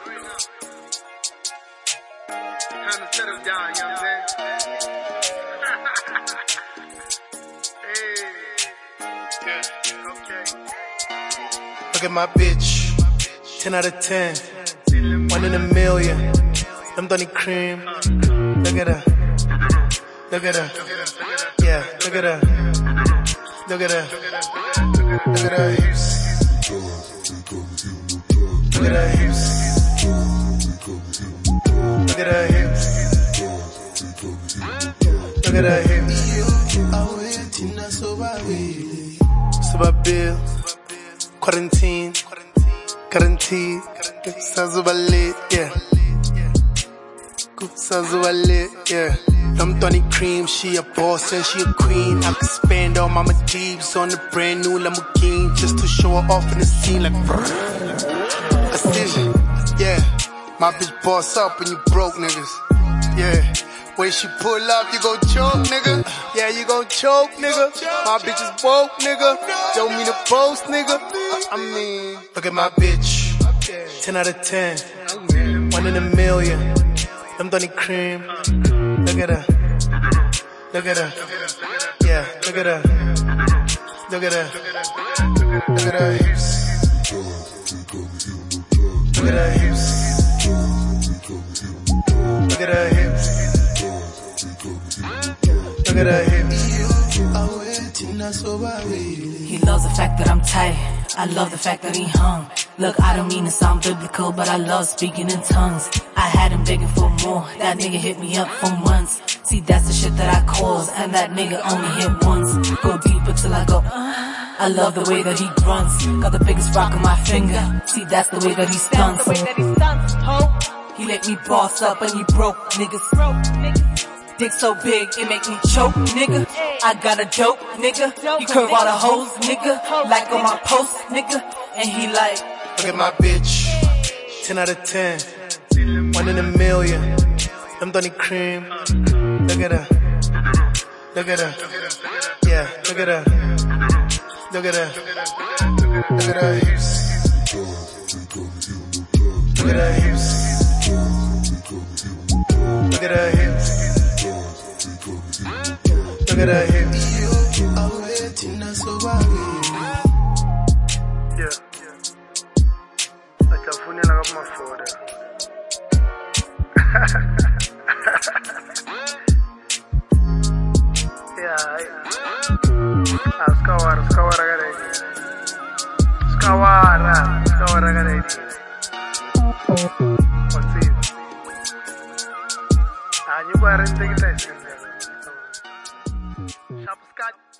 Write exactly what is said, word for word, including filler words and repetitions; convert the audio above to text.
Time to settle down, you know what I'm saying? Hey. Yeah, okay. Look at my bitch, ten out of ten, one in a million. I'm Donny Cream. Look at her, look at her, yeah, look at her, look at her, look at her hips, look at her hips, look at her hips, look at her hips. Subabil, quarantine, quarantine, Sazubalit, yeah. Sazubalit, yeah. I'm Donny Cream, she a boss and she a queen. I could spend all my deeps on the brand new Lamborghini just to show her off in the scene like brrr. Precision, yeah. My bitch boss up and you broke niggas, yeah. When she pull up, you gon' choke, nigga. Yeah, you gon' choke, nigga. My bitch is woke, nigga. Don't mean to boast, nigga. I mean, look at my bitch, ten out of ten, one in a million. I'm Donny Cream. Look at her, look at her, yeah, look at her, look at her, look at her hips, look at her hips, look at her hips, look at her hips. He loves the fact that I'm tight. I love the fact that he hung. Look, I don't mean to sound biblical, but I love speaking in tongues. I had him begging for more. That nigga hit me up for months. See, that's the shit that I cause, and that nigga only hit once. Go deeper till I go, uh, I love the way that he grunts. Got the biggest rock on my finger. See, that's the way that he stunts. That's the way that he stunts, ho. He let me boss up and he broke niggas. Broke niggas. Dick so big, it make me choke, nigga. I got a dope, nigga. You curve all the hoes, nigga. Like on my post, nigga. And he like, look at my bitch, ten out of ten, one in a million. I'm Donny Cream. Look at her, look at her, yeah, look at her, look at her, look at her hips, look at her hips, look at her hips, look at her hips. Yeah. Achafunela kumafora. Yeah. Ah, skawara, skawara garedi. Skawara, skawara garedi. What's it? Ah, you go ahead and take it. Sharp Scott.